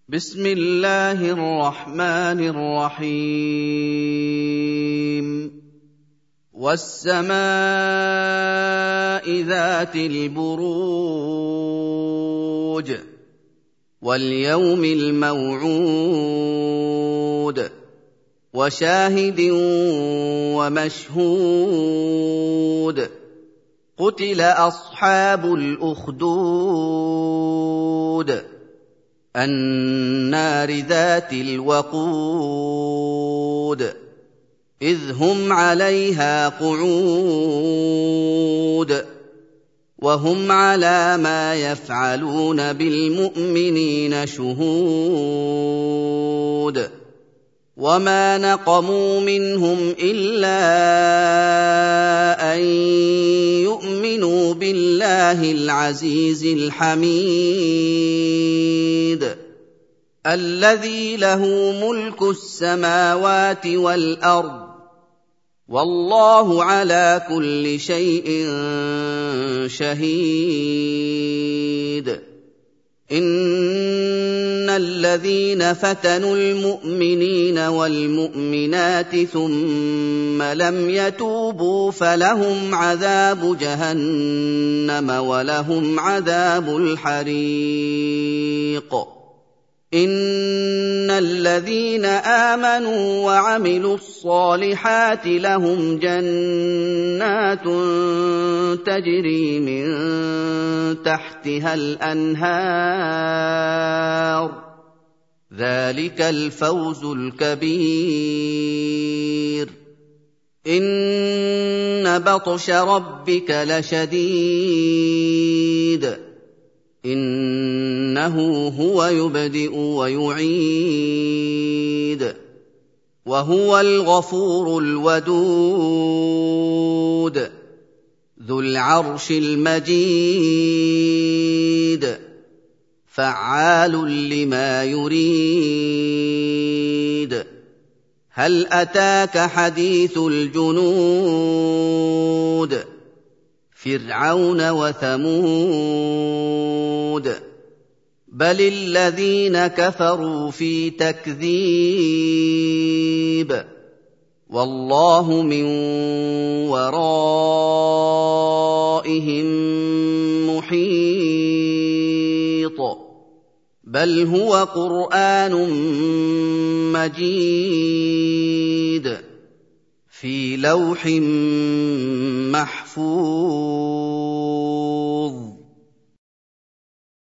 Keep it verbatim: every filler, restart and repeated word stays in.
بسم الله الرحمن الرحيم والسماء ذات البروج واليوم الموعود وشاهد ومشهود قتل أصحاب الأخدود النار ذات الوقود إذ هم عليها قعود وهم على ما يفعلون بالمؤمنين شهود وما نقموا منهم إلا أن يؤمنوا بالله العزيز الحميد الذي له ملك السماوات والأرض والله على كل شيء شهيد إن الذين فتنوا المؤمنين والمؤمنات ثم لم يتوبوا فلهم عذاب جهنم ولهم عذاب الحريق إن الذين آمنوا وعملوا الصالحات لهم جنات تجري من تحتها الأنهار ذلك الفوز الكبير إن بطش ربك لشديد إنه هو يبدئ ويعيد وهو الغفور الودود ذو العرش المجيد فعال لما يريد هل أتاك حديث الجنود فرعون وثمود بل الذين كفروا في تكذيب والله من ورائهم محيط بل هو قرآن مجيد في لوح محفوظ